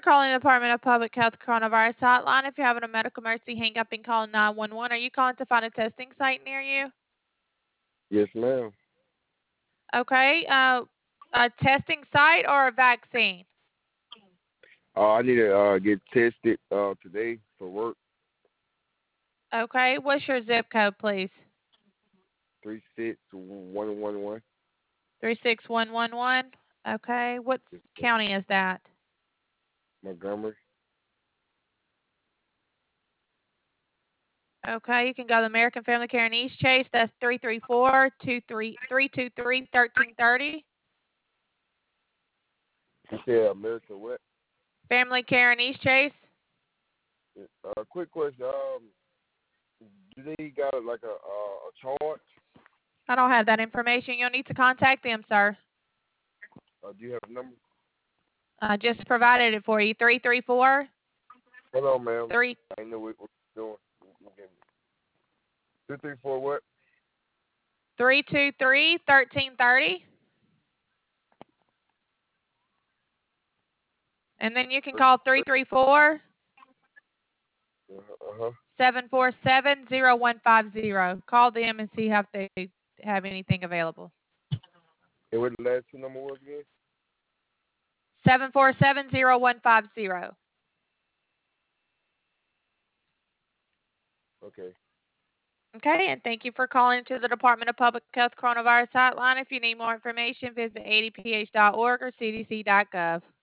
calling the Department of Public Health Coronavirus Hotline. If you're having a medical emergency, hang up and call 911. Are you calling to find a testing site near you? Yes, ma'am. Okay. A testing site or a vaccine? I need to get tested today for work. Okay. What's your zip code, please? 36111. 36111. Okay. What county is that? Montgomery. Okay. You can go to American Family Care in East Chase. That's 334-323-1330. You said American what? Family Care in East Chase. Quick question. Do they got like a charge? I don't have that information. You'll need to contact them, sir. Do you have a number? I just provided it for you. 334. Hold on, ma'am. 3. I know what you're doing. 234 what? 323-1330. And then you can call 334 747-0150. Call them and see if they have anything available. And what the last two number was again? 747-0150. Okay. Okay, and thank you for calling to the Department of Public Health Coronavirus Hotline. If you need more information, visit adph.org or cdc.gov.